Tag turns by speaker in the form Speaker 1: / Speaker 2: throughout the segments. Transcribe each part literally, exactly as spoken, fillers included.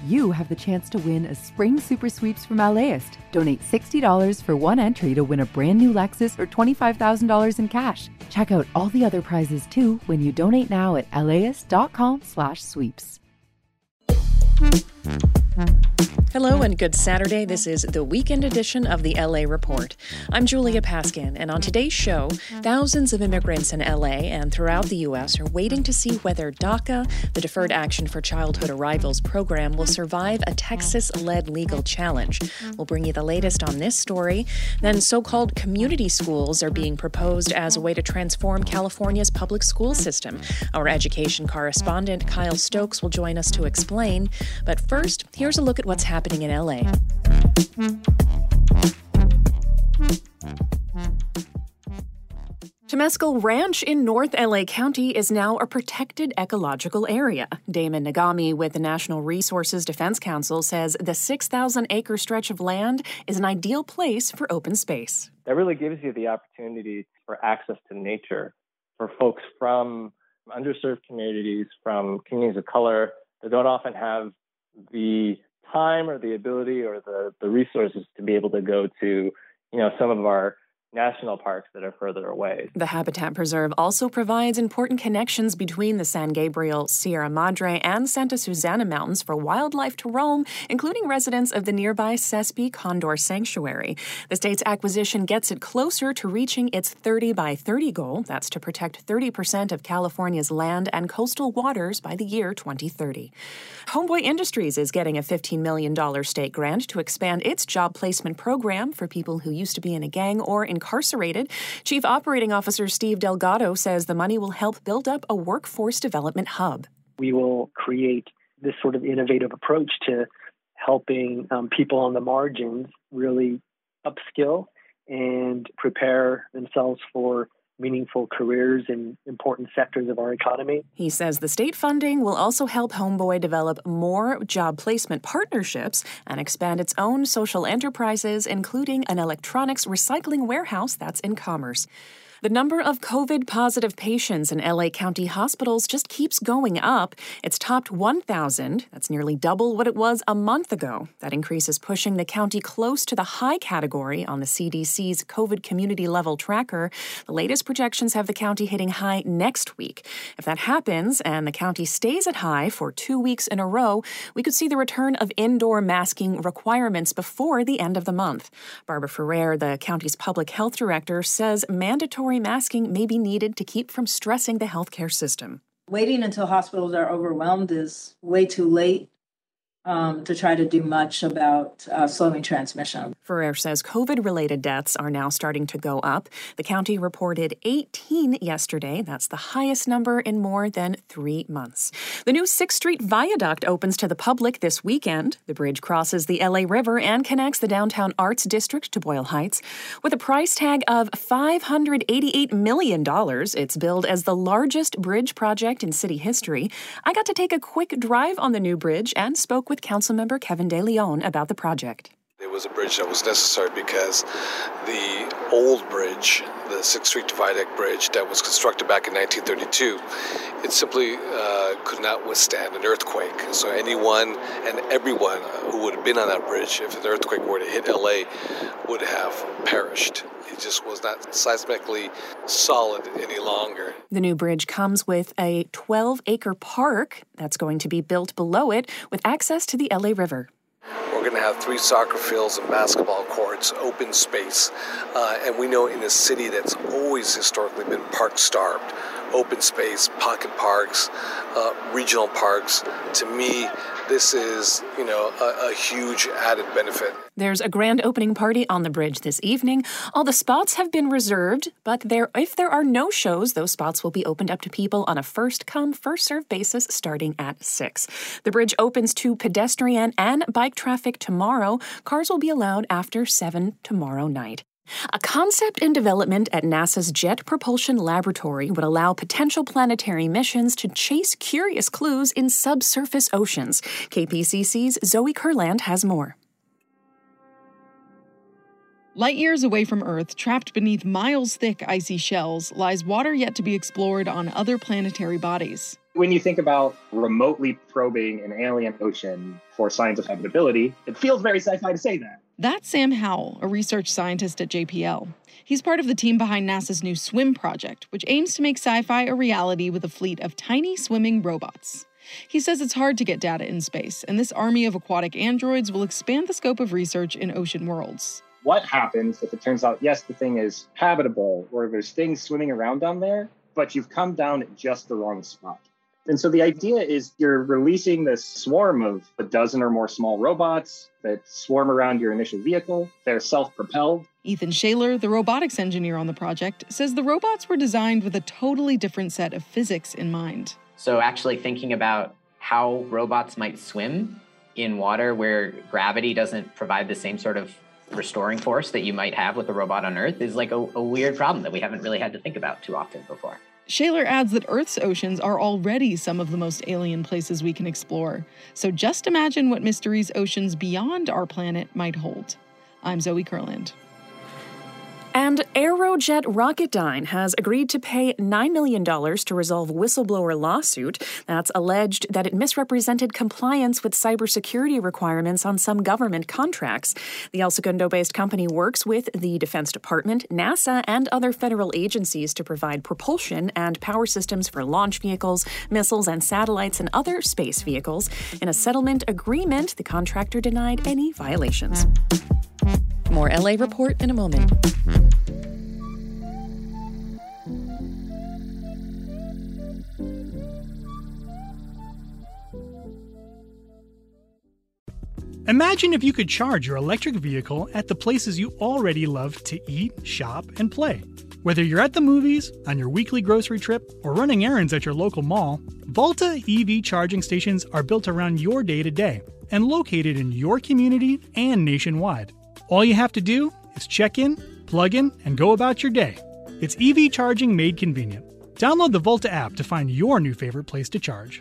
Speaker 1: you have the chance to win a spring super sweeps from LAist. Donate sixty dollars for one entry to win a brand new Lexus or twenty-five thousand dollars in cash. Check out all the other prizes too when you donate now at laist.com slash sweeps.
Speaker 2: Hello and good Saturday. This is the weekend edition of the L A Report. I'm Julia Paskin, and on today's show, thousands of immigrants in L A and throughout the U S are waiting to see whether DACA, the Deferred Action for Childhood Arrivals program, will survive a Texas-led legal challenge. We'll bring you the latest on this story. Then so-called community schools are being proposed as a way to transform California's public school system. Our education correspondent, Kyle Stokes, will join us to explain. But first, here's a look at what's happening in L A. Temescal Ranch in North L A County is now a protected ecological area. Damon Nagami with the National Resources Defense Council says the six thousand acre stretch of land is an ideal place for open space.
Speaker 3: That really gives you the opportunity for access to nature for folks from underserved communities, from communities of color that don't often have the time or the ability or the, the resources to be able to go to, you know, some of our national parks that are further away.
Speaker 2: The Habitat Preserve also provides important connections between the San Gabriel, Sierra Madre, and Santa Susana Mountains for wildlife to roam, including residents of the nearby Sespe Condor Sanctuary. The state's acquisition gets it closer to reaching its thirty by thirty goal. That's to protect thirty percent of California's land and coastal waters by the year twenty thirty. Homeboy Industries is getting a fifteen million dollars state grant to expand its job placement program for people who used to be in a gang or in incarcerated. Chief Operating Officer Steve Delgado says the money will help build up a workforce development hub.
Speaker 4: We will create this sort of innovative approach to helping um, people on the margins really upskill and prepare themselves for meaningful careers in important sectors of our economy.
Speaker 2: He says the state funding will also help Homeboy develop more job placement partnerships and expand its own social enterprises, including an electronics recycling warehouse that's in Commerce. The number of COVID-positive patients in L A County hospitals just keeps going up. It's topped one thousand. That's nearly double what it was a month ago. That increase is pushing the county close to the high category on the C D C's COVID community level tracker. The latest projections have the county hitting high next week. If that happens and the county stays at high for two weeks in a row, we could see the return of indoor masking requirements before the end of the month. Barbara Ferrer, the county's public health director, says mandatory masking may be needed to keep from stressing the healthcare system.
Speaker 5: Waiting until hospitals are overwhelmed is way too late um, to try to do much about uh, slowing transmission.
Speaker 2: Ferrer says COVID-related deaths are now starting to go up. The county reported eighteen yesterday. That's the highest number in more than three months. The new sixth Street Viaduct opens to the public this weekend. The bridge crosses the L A River and connects the downtown Arts District to Boyle Heights. With a price tag of five hundred eighty-eight million dollars, it's billed as the largest bridge project in city history. I got to take a quick drive on the new bridge and spoke with Councilmember Kevin De Leon about the project.
Speaker 6: It was a bridge that was necessary because the old bridge, the sixth Street Viaduct Bridge that was constructed back in nineteen thirty-two, it simply uh, could not withstand an earthquake. So anyone and everyone who would have been on that bridge, if an earthquake were to hit L A, would have perished. It just was not seismically solid any longer.
Speaker 2: The new bridge comes with a twelve acre park that's going to be built below it with access to the L A River.
Speaker 6: We're going to have three soccer fields and basketball courts, open space. Uh, and we know in a city that's always historically been park-starved, open space, pocket parks, uh, regional parks. To me, this is, you know, a, a huge added benefit.
Speaker 2: There's a grand opening party on the bridge this evening. All the spots have been reserved, but there, if there are no shows, those spots will be opened up to people on a first-come, first-served basis starting at six. The bridge opens to pedestrian and bike traffic tomorrow. Cars will be allowed after seven tomorrow night. A concept in development at NASA's Jet Propulsion Laboratory would allow potential planetary missions to chase curious clues in subsurface oceans. K P C C's Zoe Kurland has more.
Speaker 7: Light years away from Earth, trapped beneath miles-thick icy shells, lies water yet to be explored on other planetary bodies.
Speaker 8: When you think about remotely probing an alien ocean for signs of habitability, it feels very sci-fi to say that.
Speaker 7: That's Sam Howell, a research scientist at J P L. He's part of the team behind NASA's new SWIM project, which aims to make sci-fi a reality with a fleet of tiny swimming robots. He says it's hard to get data in space, and this army of aquatic androids will expand the scope of research in ocean worlds.
Speaker 8: What happens if it turns out, yes, the thing is habitable, or there's things swimming around down there, but you've come down at just the wrong spot? And so the idea is you're releasing this swarm of a dozen or more small robots that swarm around your initial vehicle. They're self-propelled.
Speaker 7: Ethan Shaler, the robotics engineer on the project, says the robots were designed with a totally different set of physics in mind.
Speaker 9: So actually thinking about how robots might swim in water where gravity doesn't provide the same sort of restoring force that you might have with a robot on Earth is like a, a weird problem that we haven't really had to think about too often before.
Speaker 7: Shaler adds that Earth's oceans are already some of the most alien places we can explore. So just imagine what mysteries oceans beyond our planet might hold. I'm Zoe Kurland.
Speaker 2: And Aerojet Rocketdyne has agreed to pay nine million dollars to resolve whistleblower lawsuit that's alleged that it misrepresented compliance with cybersecurity requirements on some government contracts. The El Segundo-based company works with the Defense Department, NASA, and other federal agencies to provide propulsion and power systems for launch vehicles, missiles, and satellites and other space vehicles. In a settlement agreement, the contractor denied any violations. More L A Report in a moment.
Speaker 10: Imagine if you could charge your electric vehicle at the places you already love to eat, shop, and play. Whether you're at the movies, on your weekly grocery trip, or running errands at your local mall, Volta E V charging stations are built around your day-to-day and located in your community and nationwide. All you have to do is check in, plug in, and go about your day. It's E V charging made convenient. Download the Volta app to find your new favorite place to charge.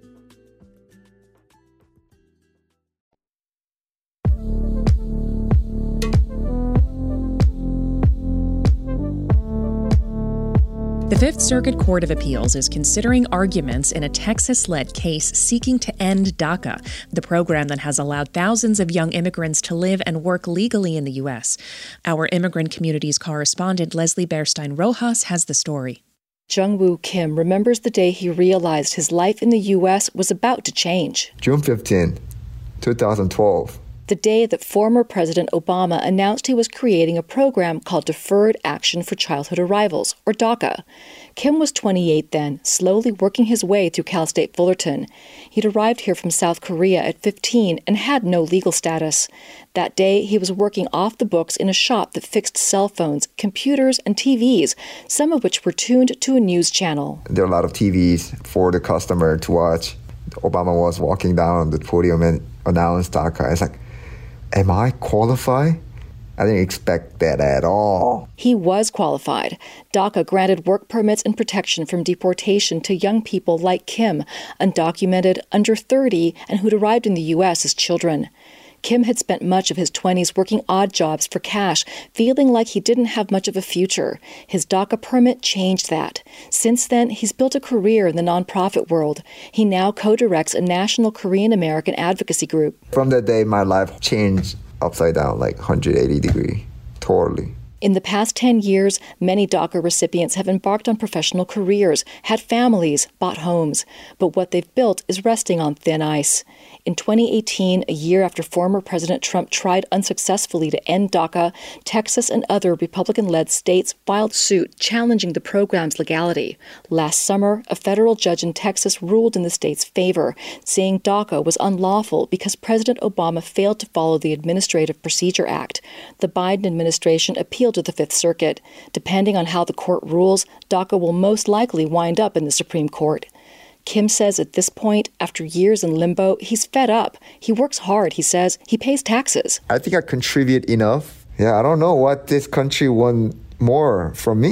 Speaker 11: The Fifth Circuit Court of Appeals is considering arguments in a Texas-led case seeking to end DACA, the program that has allowed thousands of young immigrants to live and work legally in the U S. Our immigrant communities correspondent Leslie Bearstein Rojas has the story.
Speaker 12: Jung-Woo Kim remembers the day he realized his life in the U S was about to change.
Speaker 13: June fifteenth, twenty twelve.
Speaker 12: The day that former President Obama announced he was creating a program called Deferred Action for Childhood Arrivals, or DACA. Kim was twenty-eight then, slowly working his way through Cal State Fullerton. He'd arrived here from South Korea at fifteen and had no legal status. That day, he was working off the books in a shop that fixed cell phones, computers, and T Vs, some of which were tuned to a news channel.
Speaker 13: There are a lot of T Vs for the customer to watch. Obama was walking down the podium and announced DACA. It's like, am I qualified? I didn't expect that at all.
Speaker 12: He was qualified. DACA granted work permits and protection from deportation to young people like Kim, undocumented, under thirty, and who'd arrived in the U S as children. Kim had spent much of his twenties working odd jobs for cash, feeling like he didn't have much of a future. His DACA permit changed that. Since then, he's built a career in the nonprofit world. He now co-directs a national Korean American advocacy group.
Speaker 13: From that day, my life changed upside down, like one hundred eighty degrees, totally.
Speaker 12: In the past ten years, many DACA recipients have embarked on professional careers, had families, bought homes. But what they've built is resting on thin ice. In twenty eighteen, a year after former President Trump tried unsuccessfully to end DACA, Texas and other Republican-led states filed suit challenging the program's legality. Last summer, a federal judge in Texas ruled in the state's favor, saying DACA was unlawful because President Obama failed to follow the Administrative Procedure Act. The Biden administration appealed to the Fifth Circuit. Depending on how the court rules, DACA will most likely wind up in the Supreme Court. Kim says at this point, after years in limbo, he's fed up. He works hard, he says. He pays taxes.
Speaker 13: I think I contribute enough. Yeah, I don't know what this country wants more from me.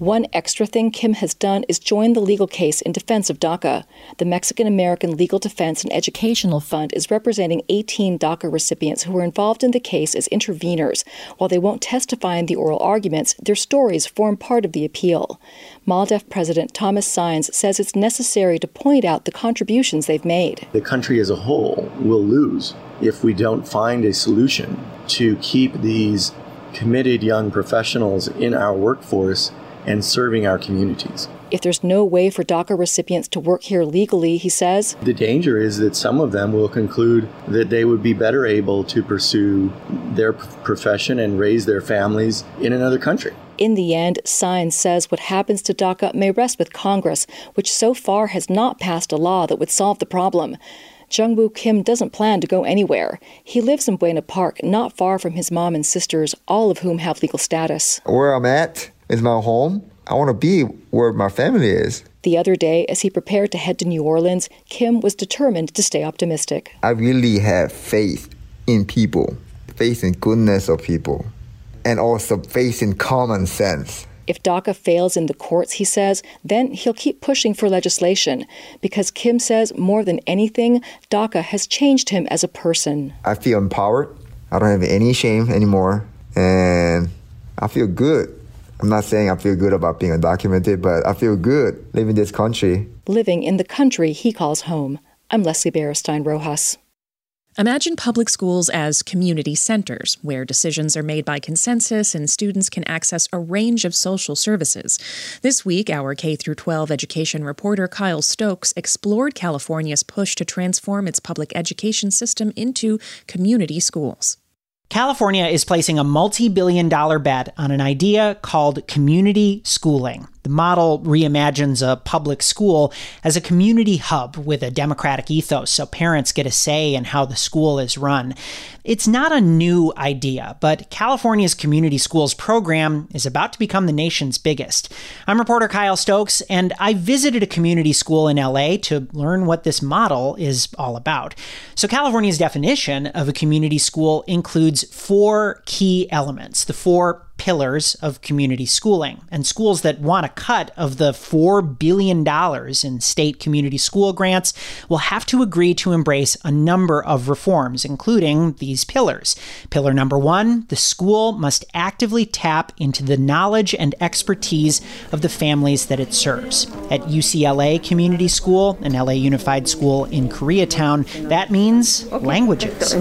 Speaker 12: One extra thing Kim has done is join the legal case in defense of DACA. The Mexican-American Legal Defense and Educational Fund is representing eighteen DACA recipients who were involved in the case as interveners. While they won't testify in the oral arguments, their stories form part of the appeal. MALDEF President Thomas Saenz says it's necessary to point out the contributions they've made.
Speaker 14: The country as a whole will lose if we don't find a solution to keep these committed young professionals in our workforce and serving our communities.
Speaker 12: If there's no way for DACA recipients to work here legally, he says,
Speaker 14: the danger is that some of them will conclude that they would be better able to pursue their profession and raise their families in another country.
Speaker 12: In the end, Saenz says what happens to DACA may rest with Congress, which so far has not passed a law that would solve the problem. Jung-Woo Kim doesn't plan to go anywhere. He lives in Buena Park, not far from his mom and sisters, all of whom have legal status.
Speaker 13: Where I'm at is my home. I want to be where my family is.
Speaker 12: The other day, as he prepared to head to New Orleans, Kim was determined to stay optimistic.
Speaker 13: I really have faith in people, faith in goodness of people, and also faith in common sense.
Speaker 12: If DACA fails in the courts, he says, then he'll keep pushing for legislation, because Kim says more than anything, DACA has changed him as a person.
Speaker 13: I feel empowered. I don't have any shame anymore, and I feel good. I'm not saying I feel good about being undocumented, but I feel good living in this country.
Speaker 12: Living in the country he calls home. I'm Leslie Beristain Rojas.
Speaker 11: Imagine public schools as community centers, where decisions are made by consensus and students can access a range of social services. This week, our K through twelve education reporter Kyle Stokes explored California's push to transform its public education system into community schools.
Speaker 15: California is placing a multi-billion dollar bet on an idea called community schooling. The model reimagines a public school as a community hub with a democratic ethos, so parents get a say in how the school is run. It's not a new idea, but California's community schools program is about to become the nation's biggest. I'm reporter Kyle Stokes, and I visited a community school in L A to learn what this model is all about. So California's definition of a community school includes four key elements, the four pillars of community schooling. And schools that want a cut of the four billion dollars in state community school grants will have to agree to embrace a number of reforms, including these pillars. Pillar number one, the school must actively tap into the knowledge and expertise of the families that it serves. At U C L A Community School, an L A Unified School in Koreatown, that means languages.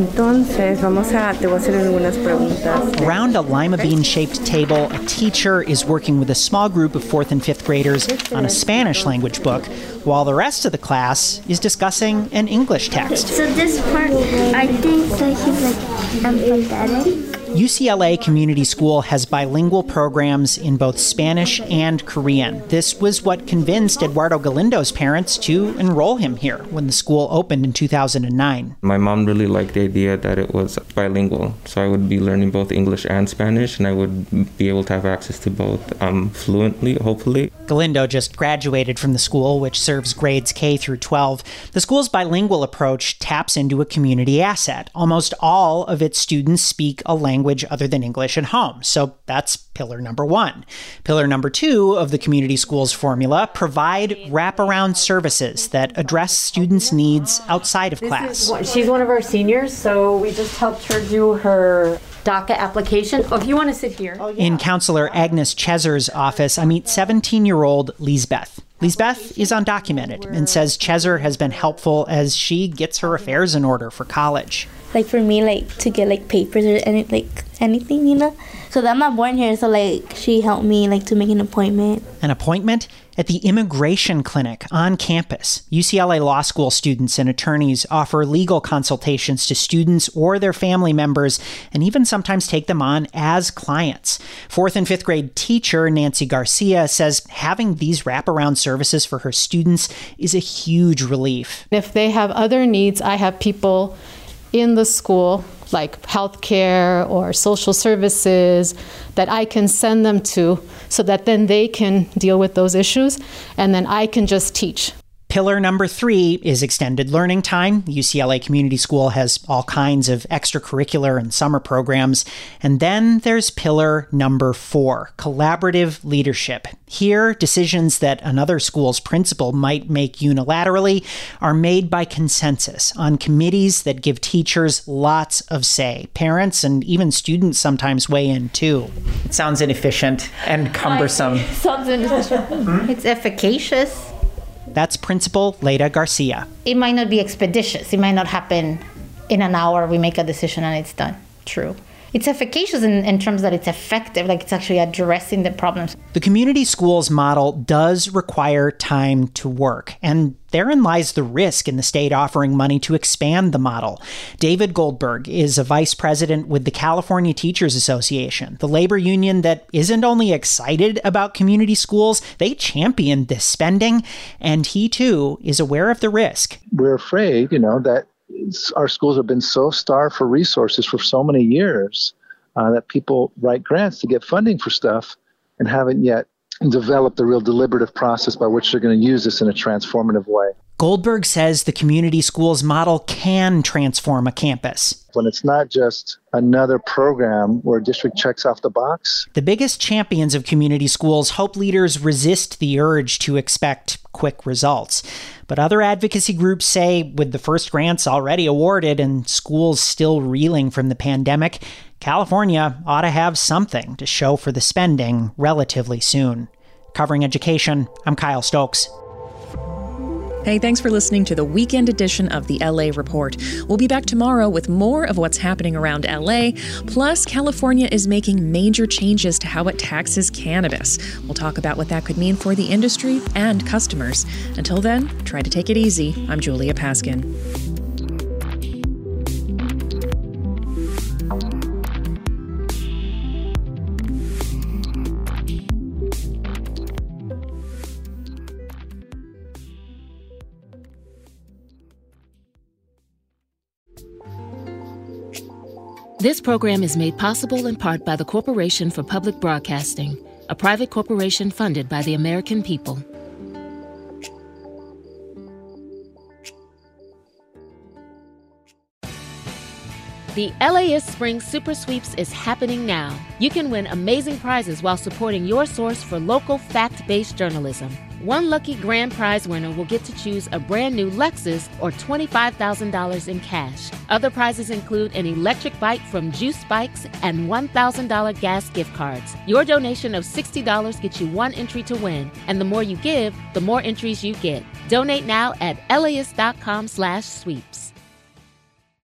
Speaker 15: Around a lima bean-shaped table, a teacher is working with a small group of fourth and fifth graders on a Spanish language book, while the rest of the class is discussing an English text.
Speaker 16: So this part, I think that he's like empathetic.
Speaker 15: U C L A Community School has bilingual programs in both Spanish and Korean. This was what convinced Eduardo Galindo's parents to enroll him here when the school opened in two thousand nine.
Speaker 17: My mom really liked the idea that it was bilingual, so I would be learning both English and Spanish, and I would be able to have access to both um, fluently, hopefully.
Speaker 15: Galindo just graduated from the school, which serves grades K through twelve. The school's bilingual approach taps into a community asset. Almost all of its students speak a language other than English at home. So that's pillar number one. Pillar number two of the community schools formula, provide wraparound services that address students' needs outside of
Speaker 18: this
Speaker 15: class.
Speaker 18: One, she's one of our seniors, so we just helped her do her DACA application. Oh, if you want to sit here. Oh, yeah.
Speaker 15: In Counselor Agnes Chezer's office, I meet seventeen-year-old Lisbeth. Lisbeth is undocumented and says Chezer has been helpful as she gets her affairs in order for college.
Speaker 16: Like for me, like to get like papers or any, like anything, you know? So I'm not born here, so like she helped me like to make an appointment.
Speaker 15: An appointment? At the immigration clinic on campus. U C L A Law School students and attorneys offer legal consultations to students or their family members and even sometimes take them on as clients. Fourth and fifth grade teacher Nancy Garcia says having these wraparound services for her students is a huge relief.
Speaker 19: If they have other needs, I have people in the school like healthcare or social services that I can send them to so that then they can deal with those issues and then I can just teach.
Speaker 15: Pillar number three is extended learning time. U C L A Community School has all kinds of extracurricular and summer programs. And then there's pillar number four, collaborative leadership. Here, decisions that another school's principal might make unilaterally are made by consensus on committees that give teachers lots of say. Parents and even students sometimes weigh in too.
Speaker 20: It sounds inefficient and cumbersome.
Speaker 16: Sounds inefficient. It's efficacious.
Speaker 15: That's Principal Leda Garcia.
Speaker 21: It might not be expeditious. It might not happen in an hour. We make a decision and it's done. True. It's efficacious in, in terms that it's effective, like it's actually addressing the problems.
Speaker 15: The community schools model does require time to work, and therein lies the risk in the state offering money to expand the model. David Goldberg is a vice president with the California Teachers Association, the labor union that isn't only excited about community schools, they champion this spending, and he too is aware of the risk.
Speaker 22: We're afraid, you know, that our schools have been so starved for resources for so many years uh, that people write grants to get funding for stuff and haven't yet developed the real deliberative process by which they're going to use this in a transformative way.
Speaker 15: Goldberg says the community schools model can transform a campus.
Speaker 22: When it's not just another program where a district checks off the box.
Speaker 15: The biggest champions of community schools hope leaders resist the urge to expect quick results. But other advocacy groups say with the first grants already awarded and schools still reeling from the pandemic, California ought to have something to show for the spending relatively soon. Covering education, I'm Kyle Stokes.
Speaker 11: Hey, thanks for listening to the weekend edition of the L A Report. We'll be back tomorrow with more of what's happening around L A. Plus, California is making major changes to how it taxes cannabis. We'll talk about what that could mean for the industry and customers. Until then, try to take it easy. I'm Julia Paskin.
Speaker 23: This program is made possible in part by the Corporation for Public Broadcasting, a private corporation funded by the American people. The LAist Spring Super Sweeps is happening now. You can win amazing prizes while supporting your source for local fact-based journalism. One lucky grand prize winner will get to choose a brand new Lexus or twenty-five thousand dollars in cash. Other prizes include an electric bike from Juice Bikes and one thousand dollars gas gift cards. Your donation of sixty dollars gets you one entry to win, and the more you give, the more entries you get. Donate now at laist.com slash sweeps.